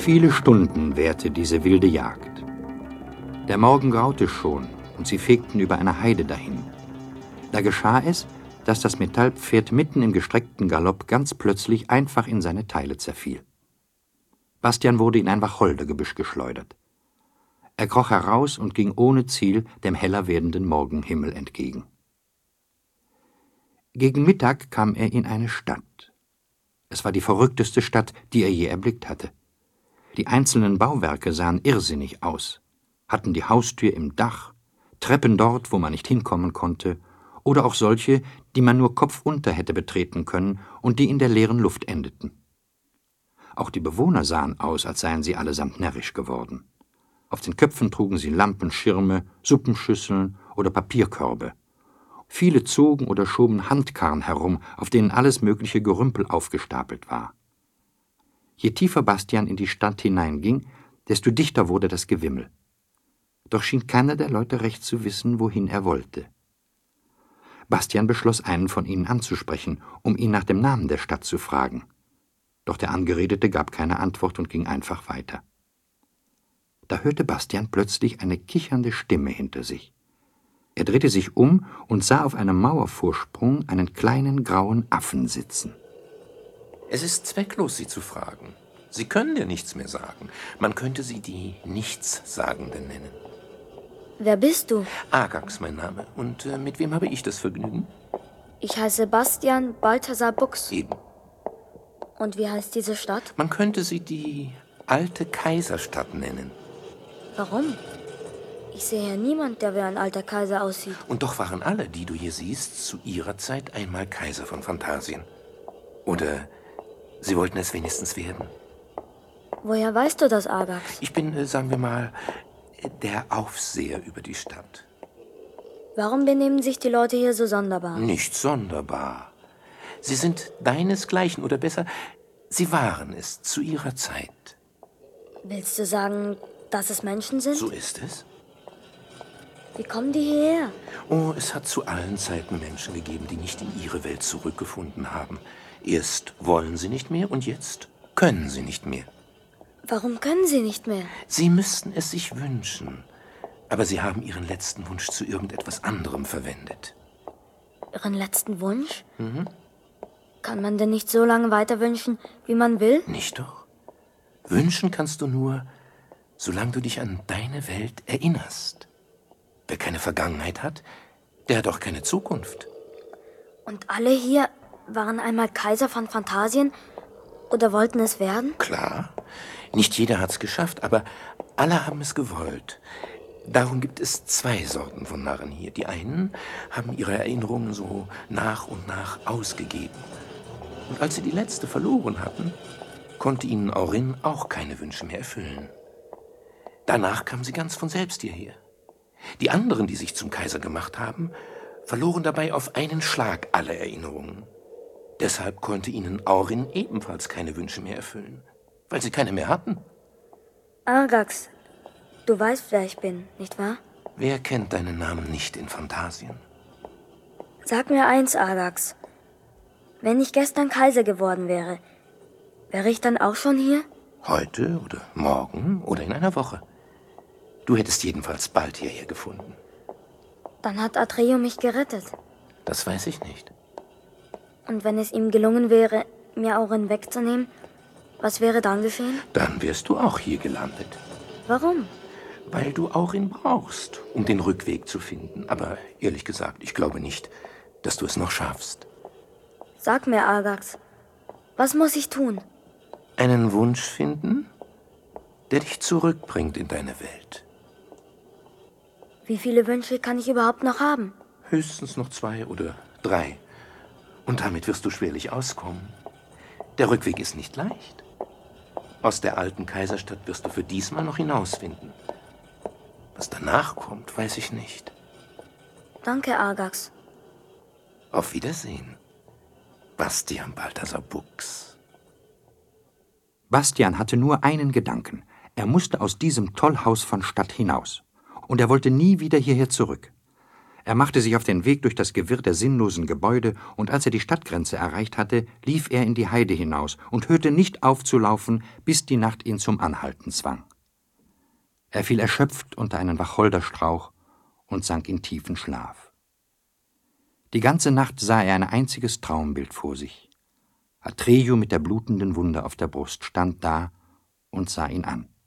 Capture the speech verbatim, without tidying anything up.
Viele Stunden währte diese wilde Jagd. Der Morgen graute schon, und sie fegten über eine Heide dahin. Da geschah es, dass das Metallpferd mitten im gestreckten Galopp ganz plötzlich einfach in seine Teile zerfiel. Bastian wurde in ein Wacholdergebüsch geschleudert. Er kroch heraus und ging ohne Ziel dem heller werdenden Morgenhimmel entgegen. Gegen Mittag kam er in eine Stadt. Es war die verrückteste Stadt, die er je erblickt hatte. Die einzelnen Bauwerke sahen irrsinnig aus, hatten die Haustür im Dach, Treppen dort, wo man nicht hinkommen konnte, oder auch solche, die man nur kopfunter hätte betreten können und die in der leeren Luft endeten. Auch die Bewohner sahen aus, als seien sie allesamt närrisch geworden. Auf den Köpfen trugen sie Lampenschirme, Suppenschüsseln oder Papierkörbe. Viele zogen oder schoben Handkarren herum, auf denen alles mögliche Gerümpel aufgestapelt war. Je tiefer Bastian in die Stadt hineinging, desto dichter wurde das Gewimmel. Doch schien keiner der Leute recht zu wissen, wohin er wollte. Bastian beschloss, einen von ihnen anzusprechen, um ihn nach dem Namen der Stadt zu fragen. Doch der Angeredete gab keine Antwort und ging einfach weiter. Da hörte Bastian plötzlich eine kichernde Stimme hinter sich. Er drehte sich um und sah auf einem Mauervorsprung einen kleinen grauen Affen sitzen. Es ist zwecklos, Sie zu fragen. Sie können dir nichts mehr sagen. Man könnte Sie die Nichtssagenden nennen. Wer bist du? Agax, mein Name. Und äh, mit wem habe ich das Vergnügen? Ich heiße Bastian Balthasar Bux. Eben. Und wie heißt diese Stadt? Man könnte sie die alte Kaiserstadt nennen. Warum? Ich sehe hier niemand, der wie ein alter Kaiser aussieht. Und doch waren alle, die du hier siehst, zu ihrer Zeit einmal Kaiser von Phantasien. Oder sie wollten es wenigstens werden. Woher weißt du das, Agax? Ich bin, äh, sagen wir mal, der Aufseher über die Stadt. Warum benehmen sich die Leute hier so sonderbar? Nicht sonderbar. Sie sind deinesgleichen, oder besser, sie waren es zu ihrer Zeit. Willst du sagen, dass es Menschen sind? So ist es. Wie kommen die hierher? Oh, es hat zu allen Zeiten Menschen gegeben, die nicht in ihre Welt zurückgefunden haben. Erst wollen sie nicht mehr und jetzt können sie nicht mehr. Warum können sie nicht mehr? Sie müssten es sich wünschen, aber sie haben ihren letzten Wunsch zu irgendetwas anderem verwendet. Ihren letzten Wunsch? Mhm. Kann man denn nicht so lange weiter wünschen, wie man will? Nicht doch. Wünschen kannst du nur, solange du dich an deine Welt erinnerst. Wer keine Vergangenheit hat, der hat auch keine Zukunft. Und alle hier waren einmal Kaiser von Phantasien oder wollten es werden? Klar, nicht jeder hat's geschafft, aber alle haben es gewollt. Darum gibt es zwei Sorten von Narren hier. Die einen haben ihre Erinnerungen so nach und nach ausgegeben. Und als sie die letzte verloren hatten, konnte ihnen Aurin auch keine Wünsche mehr erfüllen. Danach kamen sie ganz von selbst hierher. Die anderen, die sich zum Kaiser gemacht haben, verloren dabei auf einen Schlag alle Erinnerungen. Deshalb konnte ihnen Aurin ebenfalls keine Wünsche mehr erfüllen, weil sie keine mehr hatten. Agax, du weißt, wer ich bin, nicht wahr? Wer kennt deinen Namen nicht in Phantasien? Sag mir eins, Agax. Wenn ich gestern Kaiser geworden wäre, wäre ich dann auch schon hier? Heute oder morgen oder in einer Woche. Du hättest jedenfalls bald hierher gefunden. Dann hat Atreo mich gerettet. Das weiß ich nicht. Und wenn es ihm gelungen wäre, mir Aurin wegzunehmen, was wäre dann geschehen? Dann wärst du auch hier gelandet. Warum? Weil du Aurin brauchst, um den Rückweg zu finden. Aber ehrlich gesagt, ich glaube nicht, dass du es noch schaffst. Sag mir, Agax, was muss ich tun? Einen Wunsch finden, der dich zurückbringt in deine Welt. Wie viele Wünsche kann ich überhaupt noch haben? Höchstens noch zwei oder drei. Und damit wirst du schwerlich auskommen. Der Rückweg ist nicht leicht. Aus der alten Kaiserstadt wirst du für diesmal noch hinausfinden. Was danach kommt, weiß ich nicht. Danke, Agax. Auf Wiedersehen, Bastian Balthasar Bux. Bastian hatte nur einen Gedanken. Er musste aus diesem Tollhaus von Stadt hinaus. Und er wollte nie wieder hierher zurück. Er machte sich auf den Weg durch das Gewirr der sinnlosen Gebäude, und als er die Stadtgrenze erreicht hatte, lief er in die Heide hinaus und hörte nicht auf zu laufen, bis die Nacht ihn zum Anhalten zwang. Er fiel erschöpft unter einen Wacholderstrauch und sank in tiefen Schlaf. Die ganze Nacht sah er ein einziges Traumbild vor sich. Atreyu mit der blutenden Wunde auf der Brust stand da und sah ihn an.